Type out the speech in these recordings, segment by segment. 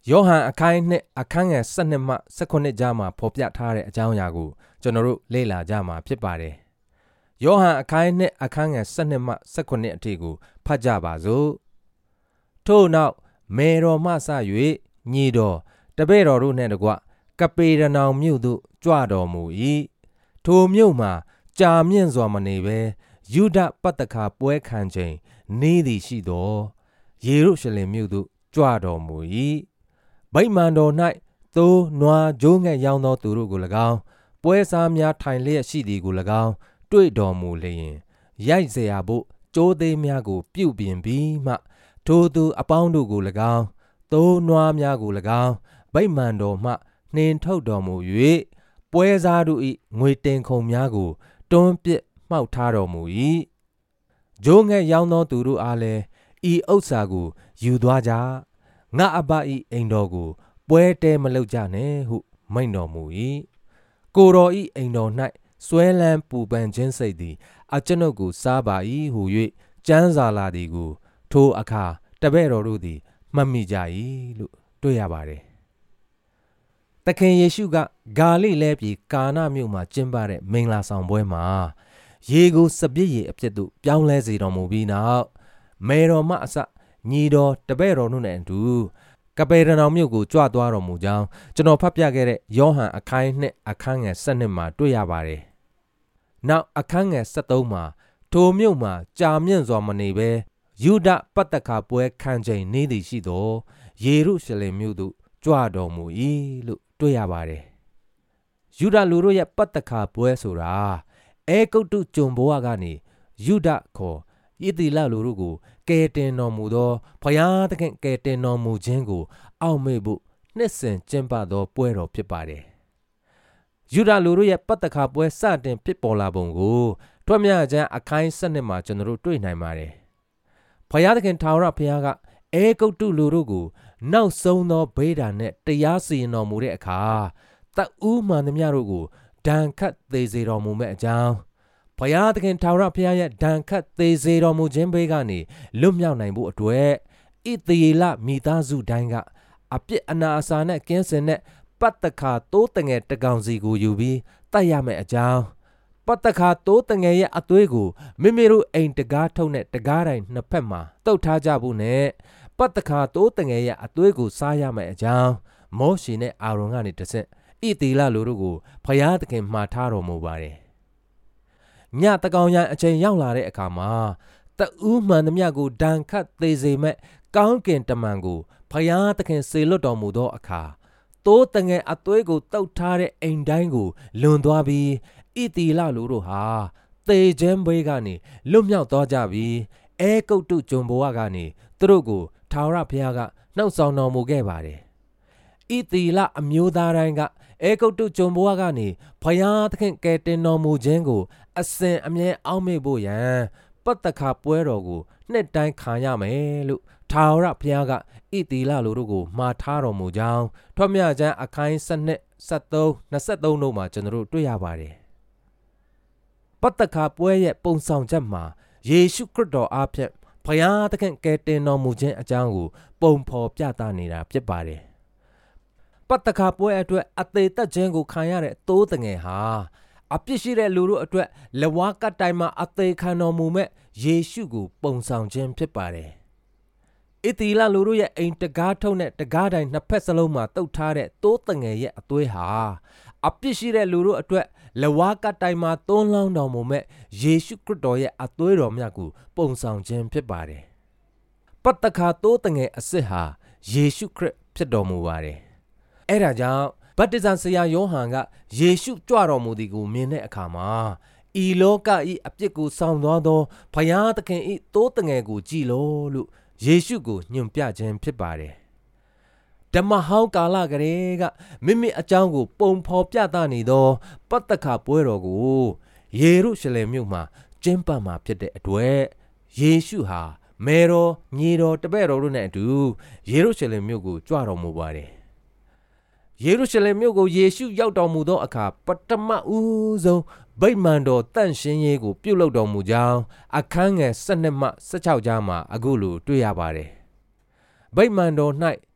ယောဟန်အခန်းနှစ်အခန်းငယ်12မှ19ကြားမှာဖော်ပြထားတဲ့အကြောင်းအရာကိုကျွန်တော်တို့လေ့လာကြမှာဖြစ်ပါတယ်။ယောဟန်အခန်းနှစ်အခန်းငယ်12မှ19အထိကိုဖတ်ကြပါစို့။ထို့နောက်မေတော်မှစ၍ညီတော်တပည့်တော်တို့နှင့်တကွကပေရနောင်မြို့သို့ကြွတော်မူ၏။ထိုမြို့မှာကြာမြင့်စွာမနေဘဲယုဒပတ္တခါပွဲခံချိန်နေ့သည်ရှိသောယေရုရှလင်မြို့သို့ကြွတော်မူ၏။ဗိမာန်တော်၌သိုးနွားကြိုးငှက်ရောင်းသောသူတို့ကို၎င်းပွဲစားများထိုင်လျက်ရှိသည်ကို၎င်းတွေ့တော်မူလျင်ရိုက်เสียဖို့ကြိုးသေးများကိုပြုတ်ပြင်ပြီးမှထိုသူအပေါင်းတို့ကို၎င်းသိုးနွားများကို၎င်းဗိမာန်တော်မှနှင်ထုတ်တော်မူ၍ပွဲစားတို့၏ငွေတင်ခုံများကိုတွန်းပစ်မှောက်ထားတော်မူ၏ကြိုးငှက်ရောင်းသောသူတို့အားလည်းဤဥစ္စာကိုယူသွားကြငါအဘ၏အိမ်တော်ကိုပွဲတဲမလုပ်ကြနဲ့ဟုမိန့်တော်မူ၏ကိုတော်၏အိမ်တော်၌စွဲလန်းပူပန်ခြင်းစိတ်သည်အကျွန်ုပ်ကိုစားပါ၏ဟု၍ကျမ်းစာလာသည်ကိုထိုအခါတပည့်တော်တို့သည်မှတ်မိကြ၏လို့တွေ့ရပါတယ်သခင်ယေရှုကဂါလိလဲပြည်ကာနမြို့မှာကျင်းပတဲ့မင်္ဂလာဆောင်ပွဲမှာရေကိုစပျစ်ရည်အဖြစ်သို့ပြောင်းလဲစေတော်မူပြီးနောက်မေတော်မှအစညီတော်တပည့်တော်တို့နဲ့အတူကပေရနောင်မြို့ကိုကြွသွားတော်မူကြောင်းကျွန်တော်ဖတ်ပြခဲ့တဲ့ယောဟန်အခန်းနှစ်အခန်းငယ်12မှာတွေ့ရပါတယ်။နောက်အခန်းငယ်13မှာထိုမြို့မှာကြာမြင့်စွာမနေဘဲယုဒပတ္တခါပွဲခံချိန်နေသည်ရှိသောယေရုရှလင်မြို့သို့ကြွတော်မူ၏လို့တွေ့ရပါတယ်။ယုဒလူတို့ရဲ့ပတ္တခါပွဲဆိုတာအဲဂုတ္တုကျွန်ဘဝကနေယုဒခေါ်ဣသရေလလူတို့ကိုကယ်တင်တော်မူသောဘုရားသခင်ကယ်တင်တော်မူခြင်းကိုအောက်မေ့ဖို့နှစ်စဉ်ကျင်းပသောပွဲတော်ဖြစ်ပါတယ်။ယုဒလူတို့ရဲ့ပတ္တခါပွဲစတင်ဖြစ်ပေါ်လာပုံကိုထွတ်မြတ်ကျမ်းအခန်း7မှာကျွန်တော်တို့တွေ့နိုင်ပါတယ်။ဘုရားသခင်ထာဝရဘုရားကအဲဂုတ္တုလူတို့ကိုနောက်ဆုံးသောဗေဒာနဲ့တရားစီရင်တော်မူတဲ့အခါတဦးမှန်သမျှတို့ကိုဒဏ်ခတ်သေစေတော်မူမဲ့အကြောင်းဘုရားသခင်ထာဝရဘုရားရဲ့ဒဏ်ခတ်သေစေတော်မူခြင်းဘေးကနေလွတ်မြောက်နိုင်ဖို့အတွက်ဣသရေလမိသားစုတိုင်းကအပြစ်အနာအဆာနဲ့ကင်းစင်တဲ့ပတ္တခါသိုးတငယ်တကောင်စီကိုယူပြီးတတ်ရမယ့်အကြောင်းပတ္တခါသိုးတငယ်ရဲ့အသွေးကိုမိမိတို့အိမ်တကားထုပ်နဲ့တကားတိုင်းနှစ်ဖက်မှာတုပ်ထားကြဖို့နဲ့ပတ္တခါသိုးတငယ်ရဲ့အသွေးကိုစားရမယ့်အကြောင်းမောရှေနဲ့အာရုန်ကနေတဆင့်ဣသရေလလူတို့ကိုဘုရားသခင်မှာထားတော်မူပါတယ်ညတကောင်ရန်အချိန်ရောက်လာတဲ့အခါမှာတဦးမှန်သမျှကိုဒဏ်ခတ်သေစေမဲ့ကောင်းကင်တမန်ကိုဘုရားသခင်စေလွတ်တော်မူသောအခါသိုးတငယ်အသွေးကိုတုပ်ထားတဲ့အိမ်တိုင်းကိုလွန်သွားပြီးဣသရေလလူတို့ဟာသေခြင်းဘေးကနေလွတ်မြောက်သွားကြပြီးအဲဂုတ္တုကျွန်ဘဝကနေသူတို့ကိုထာဝရဘုရားကနှုတ်ဆောင်တော်မူခဲ့ပါတယ်ဣသရေလအမျိုးသားတိုင်းကအဲဂုတ္တုကျွန်ဘဝကနေဘုရားသခင်ကယ်တင်တော်မူခြင်းကိုအစဉ်အမြဲအောက်မေ့ဖို့ရန်ပတ္တခါပွဲတော်ကိုနှစ်တိုင်းခံရမယ်လို့ထာဝရဘုရားကဣသရေလလူတို့ကိုမှာထားတော်မူကြောင်းထွတ်မြတ်ကျမ်းအခန်း7 73 23တို့မှာကျွန်တော်တို့တွေ့ရပါတယ်ပတ္တခါပွဲရဲ့ပုံဆောင်ချက်မှာယေရှုခရစ်တော်အားဖြင့်ဘုရားသခင်ကယ်တင်တော်မူခြင်းအကြောင်းကိုပုံဖော်ပြသနေတာဖြစ်ပါတယ်ပတ္တခါပွဲအတွက်အသေးသက်ခြင်းကိုခံရတဲ့သိုးတငယ်ဟာအပြစ်ရှိတဲ့လူတို့အတွက်လက်ဝါးကတိုင်မှာအသေးခံတော်မူမဲ့ယေရှုကိုပုံဆောင်ခြင်းဖြစ်ပါတယ်ဣသရေလလူတို့ရဲ့အိမ်တကားထုပ်နဲ့တကားတိုင်းနှစ်ဖက်စလုံးမှာတုပ်ထားတဲ့သိုးတငယ်ရဲ့အသွေးဟာအပြစ်ရှိတဲ့လူတို့အတွက်လက်ဝါးကတိုင်မှာသွန်းလောင်းတော်မူမဲ့ယေရှုခရစ်တော်ရဲ့အသွေးတော်မြတ်ကိုပုံဆောင်ခြင်းဖြစ်ပါတယ်ပတ္တခါသိုးတငယ်အစစ်ဟာယေရှုခရစ်ဖြစ်တော်မူပါတယ်အဲ့ဒါကြောင့်ဗတ္တိဇံဆရာယောဟန်ကယေရှုကြွတော်မူသည်ကိုမြင်တဲ့အခါမှာဤလောကဤအပြစ်ကိုဆောင်သွားသောဘုရားသခင်ဤသိုးတငယ်ကိုကြည်လို့ယေရှုကိုညွှန်ပြခြင်းဖြစ်ပါတယ်ဓမ္မဟောင်းကာလကလေးကမိမိအကြောင်းကိုပုံဖော်ပြသနေသောပတ္တခါပွဲတော်ကိုယေရုရှလင်မြို့မှာကျင်းပမှာဖြစ်တဲ့အတွက်ယေရှုဟာမေတော်ညီတော်တပည့်တော်တို့နဲ့အတူယေရုရှလင်မြို့ကိုကြွတော်မူပါတယ်ယေရုရှလင်မြို့ကိုယေရှုရောက်တော်မူသောအခါပထမဦးဆုံးဗိမာန်တော်တန့်ရှင်းရေးကိုပြုလုပ်တော်မူကြောင်းအခန်းငယ်12မှ16ကြားမှာအခုလိုတွေ့ရပါတယ်ဗိမာန်တော်၌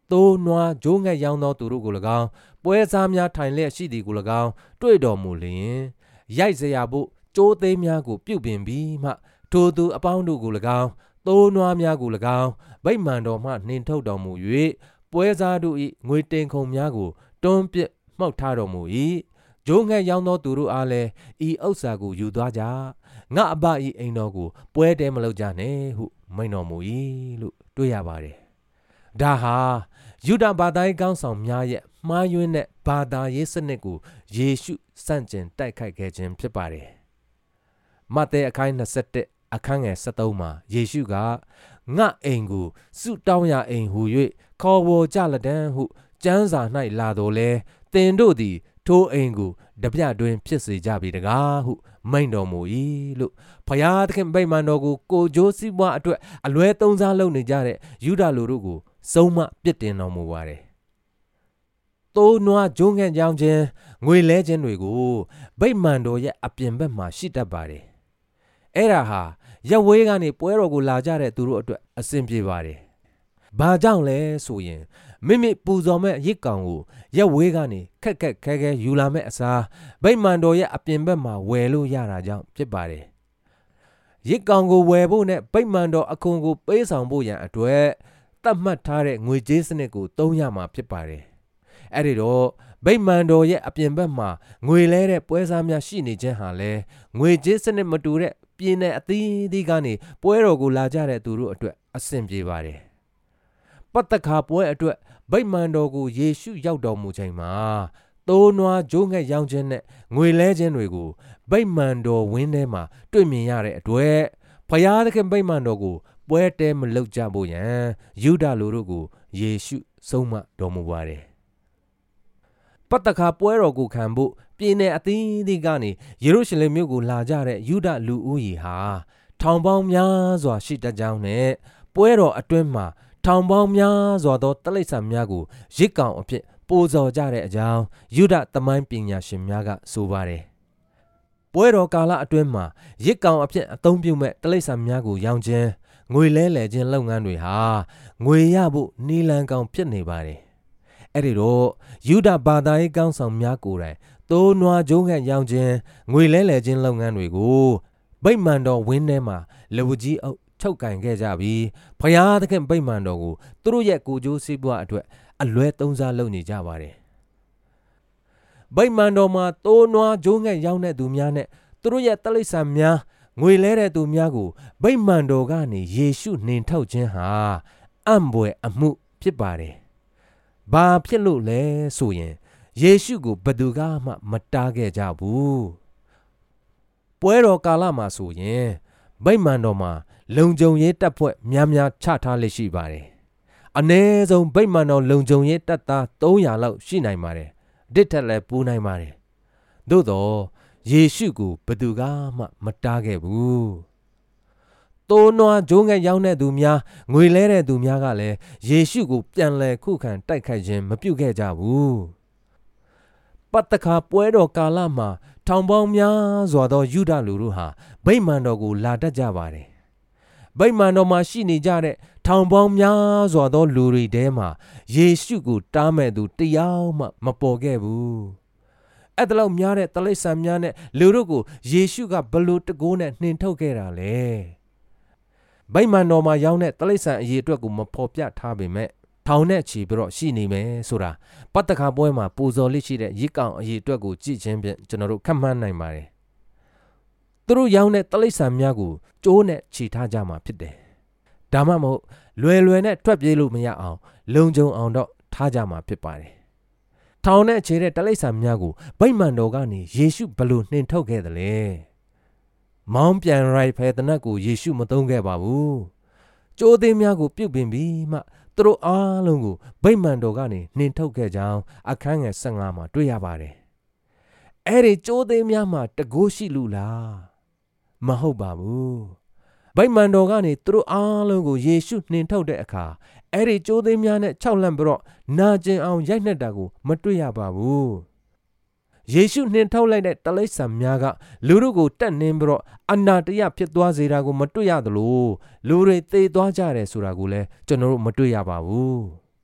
သိုးနွားဂျိုးငှက်ရောင်းသောသူတို့ကို၎င်းပွဲစားများထိုင်လျက်ရှိသည်ကို၎င်းတွေ့တော်မူလျင်ရိုက်စရာဖို့ကြိုးသေးများကိုပြုပြင်ပြီးမှထိုသူအပေါင်းတို့ကို၎င်းသိုးနွားများကို၎င်းဗိမာန်တော်မှနှင်ထုတ်တော်မူ၍ပွဲစားတို့၏ငွေတင်ခုံများကိုတွန်းပစ်မှောက်ထားတော်မူ၏ဂျိုးငှက်ရောင်းသောသူတို့အားလည်းဤဥစ္စာကိုယူသွားကြငါအဘ၏အိမ်တော်ကိုပွဲတဲမလုပ်ကြနဲ့ဟုမိန့်တော်မူ၏လို့တွေ့ရပါတယ်ဒါဟာယူဒဘာသာရေးကောင်းဆောင်များရဲ့မှားယွင်းတဲ့ဘာသာရေးစနစ်ကိုယေရှုစန့်ကျင်တိုက်ခိုက်ခဲ့ခြင်းဖြစ်ပါတယ်မဿဲအခန်း21အခန်းငယ်73မှာယေရှုကငါအိမ်ကိုစုတောင်းရအိမ်ဟူ၍ခေါ်ဝေါ်ကြလတံဟုကျမ်းစာ၌လာတော်လဲသင်တို့သည်ထိုအိမ်ကိုတပြတွင်ဖြစ်စေကြပြီတကားဟုမိန့်တော်မူ၏လို့ဖျားသခင်ဗိမာန်တော်ကိုကိုကြိုးစည်းပွားအတွက်အလွဲသုံးစားလုပ်နေကြတဲ့ယူဒလူတို့ကိုဆုံးမပြစ်တင်တော်မူပါတယ်သိုးနွားဂျိုးငှက်ရောင်းခြင်းငွေလဲခြင်းတွေကိုဗိမာန်တော်ရဲ့အပြင်ဘက်မှာရှိတတ်ပါတယ်အဲ့ဒါဟာရက်ဝေးကနေပွဲတော်ကိုလာကြတဲ့သူတို့အတွက်အဆင်ပြေပါတယ်ဘာကြောင့်လဲဆိုရင်မိမိပူဇော်မဲ့ရစ်ကောင်ကိုရက်ဝေးကနေခက်ခဲယူလာမဲ့အစားဗိမာန်တော်ရဲ့အပြင်ဘက်မှာဝယ်လို့ရတာကြောင့်ဖြစ်ပါတယ်ရစ်ကောင်ကိုဝယ်ဖို့နဲ့ဗိမာန်တော်အခွန်ကိုပေးဆောင်ဖို့ရန်အတွက်သတ်မှတ်ထားတဲ့ငွေကြေးစနစ်ကိုသုံးရမှာဖြစ်ပါတယ်အဲ့ဒီတော့ဗိမာန်တော်ရဲ့အပြင်ဘက်မှာငွေလဲတဲ့ပွဲစားများရှိနေခြင်းဟာလဲငွေကြေးစနစ်မတူတဲ့ပြည်နယ်အသီးသီးကနေပွဲတော်ကိုလာကြတဲ့သူတို့အတွက်အဆင်ပြေပါတယ်ပတ္တခါပွဲအတွက်ဗိမာန်တော်ကိုယေရှုရောက်တော်မူချိန်မှာသိုးနွားဂျိုးငှက်ရောင်းခြင်းနဲ့ငွေလဲခြင်းတွေကိုဗိမာန်တော်ဝင်းထဲမှာတွေ့မြင်ရတဲ့အတွက်ဖျားသခင်ဗိမာန်တော်ကိုပွဲတဲမလုပ်ကြဖို့ရန်ယူဒလူတို့ကိုယေရှုဆုံးမတော်မူပါတယ်ပတ္တခါပွဲတော်ကိုခံဖို့ပြည်နယ်အသီးသီးကနေယေရုရှလင်မြို့ကိုလာကြတဲ့ယူဒလူဦးရေဟာထောင်ပေါင်းများစွာရှိတတ်ကြောင်းနဲ့ပွဲတော်အတွင်းမှာထောင်ပေါင်းများစွာသောတိရစ္ဆာန်များကိုရစ်ကောင်အဖြစ်ပို့ဆောင်ကြတဲ့အကြောင်းယူဒသမိုင်းပညာရှင်များကဆိုပါတယ်ပွဲတော်ကာလအတွင်းမှာရစ်ကောင်အဖြစ်အသုံးပြုမဲ့တိရစ္ဆာန်များကိုရောင်းခြင်းငွေလဲလှယ်ခြင်းလုပ်ငန်းတွေဟာငွေရဖို့နီလန်ကောင်ဖြစ်နေပါတယ်အဲ့ဒီတော့ယူဒဘာသာရေးကောင်းဆောင်များကိုယ်တိုင်သိုးနွားဂျိုးငှက်ရောင်းခြင်းငွေလဲလှယ်ခြင်းလုပ်ငန်းတွေကိုဗိမာန်တော်ဝင်းထဲမှာလက်ဝကြီးအုပ်ချုပ်ကင်ခဲ့ကြပြီးဖျားသခင်ဗိမာန်တော်ကိုသူတို့ရဲ့ကိုကြိုးစည်းပွားအတွက်အလွဲသုံးစားလုပ်နေကြပါတယ်ဗိမာန်တော်မှာသိုးနွားဂျိုးငှက်ရောင်းတဲ့သူများနဲ့သူတို့ရဲ့တိရစ္ဆာန်များငွေလဲတဲ့သူများကိုဗိမာန်တော်ကနေယေရှုနှင်ထုတ်ခြင်းဟာအံ့ဘွယ်အမှုဖြစ်ပါတယ်ဘာဖြစ်လို့လဲဆိုရင်ယေရှုကိုဘယ်သူကမှမတားခဲ့ကြဘူးပွဲတော်ကာလမှာဆိုရင်ဗိမာန်တော်မှာလုံခြုံရေးတပ်ဖွဲ့များချထားလက်ရှိပါတယ်အနည်းဆုံးဗိမာန်တော်လုံခြုံရေးတပ်သား300လောက်ရှိနိုင်ပါတယ်တစ်ထက်လည်းပိုနိုင်ပါတယ်သို့တော့ယေရှုကိုဘယ်သူကမှမတားခဲ့ဘူးသိုးနွားဂျိုးငှက်ရောင်းတဲ့သူများငွေလဲတဲ့သူများကလည်းယေရှုကိုပြန်လည်ခုခံတိုက်ခိုက်ခြင်းမပြုခဲ့ကြဘူးပတ္တခါပွဲတော်ကာလမှာထောင်ပေါင်းများစွာသောယူဒလူတို့ဟာဗိမာန်တော်ကိုလာတတ်ကြပါတယ်ဗိမာန်တော်မှာရှိနေကြတဲ့ထောင်ပေါင်းများစွာသောလူတွေထဲမှာယေရှုကိုတားမဲ့သူတယောက်မှမပေါ်ခဲ့ဘူးအဲ့ဒါလောက်များတဲ့တိရစ္ဆာန်များနဲ့လူတို့ကိုယေရှုကဘလို့တကိုးနဲ့နှင်ထုတ်ခဲ့တာလဲဗိမာန်တော်မှာရောင်းတဲ့တိရစ္ဆာန်အရေးအတွက်ကိုမဖော်ပြထားပေမဲ့ထောင်နဲ့ချီပြီးတော့ရှိနေမယ်ဆိုတာပတ္တခါပွဲမှာပူဇော်လိရှိတဲ့ရစ်ကောင်အရေးအတွက်ကိုကြည့်ခြင်းဖြင့်ကျွန်တော်တို့ခန့်မှန်းနိုင်ပါတယ်သူတို့ရောင်းတဲ့တိရစ္ဆာန်များကိုကြိုးနဲ့ချီထားကြမှာဖြစ်တယ်ဒါမှမဟုတ်လွယ်နဲ့ထွက်ပြေးလို့မရအောင်လုံခြုံအောင်တော့ထားကြမှာဖြစ်ပါတယ်ထောင်နဲ့ချီတဲ့တိရစ္ဆာန်များကိုဗိမာန်တော်ကနေယေရှုဘလို့နှင်ထုတ်ခဲ့တယ်လဲမောင်းပြန်ရိုက်ဖယ်တနတ်ကိုယေရှုမသုံးခဲ့ပါဘူးကြိုးသေးများကိုပြုတ်ပင်ပြီးမှသူတို့အားလုံးကိုဗိမာန်တော်ကနေနှင်ထုတ်ခဲ့ကြောင်းအခန်းငယ်15မှာတွေ့ရပါတယ်အဲ့ဒီကြိုးသေးများမှာတကိုးရှိလို့လားမဟုတ်ပါဘူးဗိမာန်တော်ကနေသူတို့အားလုံးကိုယေရှုနှင်ထုတ်တဲ့အခါအဲ့ဒီကြိုးသေးများနဲ့ခြောက်လှန့်ပြီးတော့နာကျင်အောင်ရိုက်နှက်တာကိုမတွေ့ရပါဘူးယေရှုနှင်ထုတ်လိုက်တဲ့တိရစ္ဆာန်များကလူတို့ကိုတက်နှင်းပြီးတော့အနာတရဖြစ်သွားစေတာကိုမတွေ့ရသလိုလူတွေသေသွားကြတယ်ဆိုတာကိုလည်းကျွန်တော်တို့မတွေ့ရပါဘူး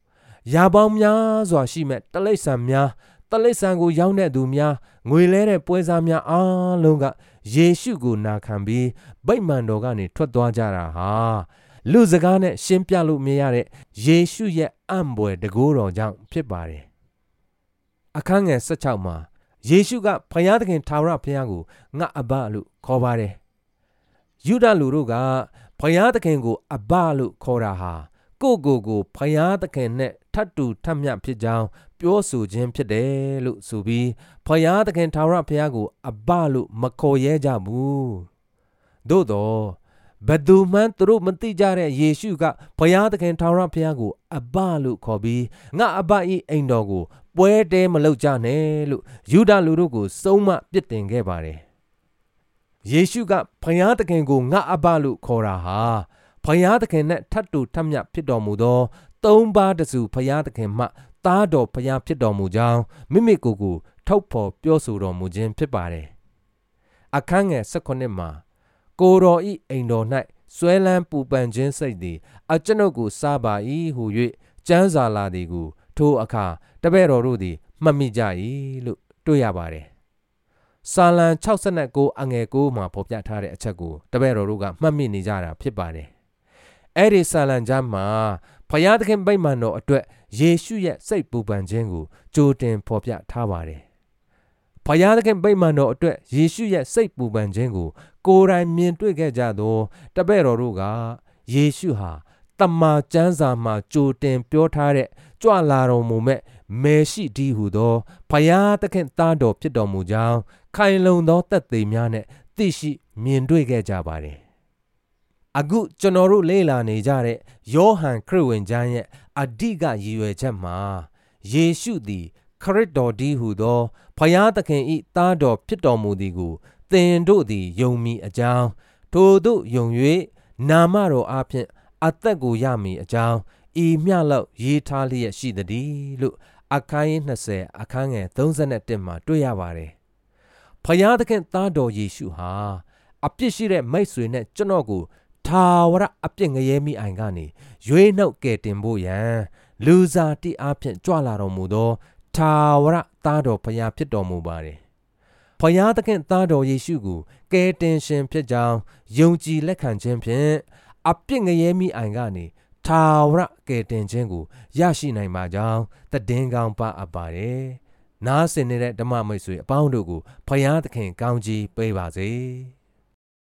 ရာပေါင်းများစွာရှိမဲ့တလိษံများတလိษံကိုရောင်းတဲ့သူများငွေလဲတဲ့ပွဲစားများအားလုံးကယေရှုကိုနာခံပြီးဗိမာန်တော်ကနေထွက်သွားကြတာဟာလူစကားနဲ့ရှင်းပြလို့မရတဲ့ယေရှုရဲ့အံ့ဘွယ်တကိုးတော်ကြောင့်ဖြစ်ပါတယ်အခန်းငယ်16မှာယေရှုကဘုရားသခင်ထာဝရဘုရားကိုငါအဘလို့ခေါ်ပါတယ်ယူဒလူတို့ကဘုရားသခင်ကိုအဘလို့ခေါ်တာဟာကိုဘုရားသခင်နဲ့ထပ်တူထပ်မျှဖြစ်ကြောင်းပြောဆိုခြင်းဖြစ်တယ်လို့ဆိုပြီးဘုရားသခင်ထာဝရဘုရားကိုအဘလို့မခေါ်ရဲကြဘူးသို့တော့ဘယ်သူမှသူတို့မသိကြတဲ့ယေရှုကဘုရားသခင်ထာဝရဘုရားကိုအဘလို့ခေါ်ပြီးငါအဘ၏အိမ်တော်ကိုပွဲတဲမလုပ်ကြနဲ့လို့ယူဒလူတို့ကိုစုံမပြစ်တင်ခဲ့ပါတယ်ယေရှုကဘုရားသခင်ကိုငါအဘလို့ခေါ်တာဟာဘုရားသခင်နဲ့ထပ်တူထပ်မျှဖြစ်တော်မူသောသုံးပါးတစုဘုရားသခင်မှသားတော်ဘုရားဖြစ်တော်မူကြောင်းမိမိကိုယ်ကိုထုတ်ဖော်ပြောဆိုတော်မူခြင်းဖြစ်ပါတယ်အခန်းငယ်18မှာကိုတော်ဤအိမ်တော်၌ဆွဲလန်းပူပန်ခြင်းစိတ်သည်အကျွန်ုပ်ကိုစားပါ၏ဟု၍ကျမ်းစာလာသည်ကိုထိုအခါတပည့်တော်တို့သည်မှတ်မိကြ၏လို့တွေ့ရပါတယ်စာလံ69အငယ်9မှာဖော်ပြထားတဲ့အချက်ကိုတပည့်တော်တို့ကမှတ်မိနေကြတာဖြစ်ပါတယ်အဲ့ဒီစာလံကျမ်းမှာဘုရားသခင်ဗိမာန်တော်အတွက်ယေရှုရဲ့စိတ်ပူပန်ခြင်းကိုကြိုတင်ဖော်ပြထားပါတယ်ဘုရားသခင်ဗိမာန်တော်အတွက်ယေရှုရဲ့စိတ်ပူပန်ခြင်းကိုကိုယ်တိုင်မြင်တွေ့ခဲ့ကြသောတပည့်တော်တို့ကယေရှုဟာတမန်ကျမ်းစာမှာကြိုတင်ပြောထားတဲ့ကြွလာတော်မူမဲ့မေရှိဒီဟုသောဘုရားသခင်သားတော်ဖြစ်တော်မူကြောင်းခိုင်လုံသောသက်သေများနဲ့သိရှိမြင်တွေ့ခဲ့ကြပါတယ်အခုကျွန်တော်တို့လေ့လာနေကြတဲ့ယောဟန်ခရစ်ဝင်ကျမ်းရဲ့အဓိကရည်ရွယ်ချက်မှာယေရှုသည်ခရစ်တော်ဒီဟုသောဘုရားသခင်၏သားတော်ဖြစ်တော်မူသည်ကိုသင်တို့သည်ယုံမည်အကြောင်းထိုတို့ယုံ၍နာမတော်အားဖြင့်အသက်ကိုရမည်အကြောင်းဤမျှလောက်ရေးထားလျက်ရှိသည်လို့အခန်း20အခန်းငယ်31မှာတွေ့ရပါတယ်ဘုရားသခင်သားတော်ယေရှုဟာအပြစ်ရှိတဲ့မိတ်ဆွေနဲ့ကျွန်တော်ကိုထာဝရအပြစ်ငရဲမိအိုင်ကနေရွေးနှုတ်ကယ်တင်ဖို့ရန်လူစားတိအားဖြင့်ကြွလာတော်မူသောထာဝရသားတော်ဘုရားဖြစ်တော်မူပါတယ်ဘုရားသခင်သားတော်ယေရှုကိုကယ်တင်ရှင်ဖြစ်ကြောင်းယုံကြည်လက်ခံခြင်းဖြင့်အပြစ်ငရဲမိအိုင်ကနေထာဝရကယ်တင်ခြင်းကိုရရှိနိုင်ပါကြောင်းသင်ကောင်းပါအပ်ပါတယ်နားဆင်နေတဲ့ဓမ္မမိတ်ဆွေအပေါင်းတို့ကိုဘုရားသခင်ကောင်းချီးပေးပါစေ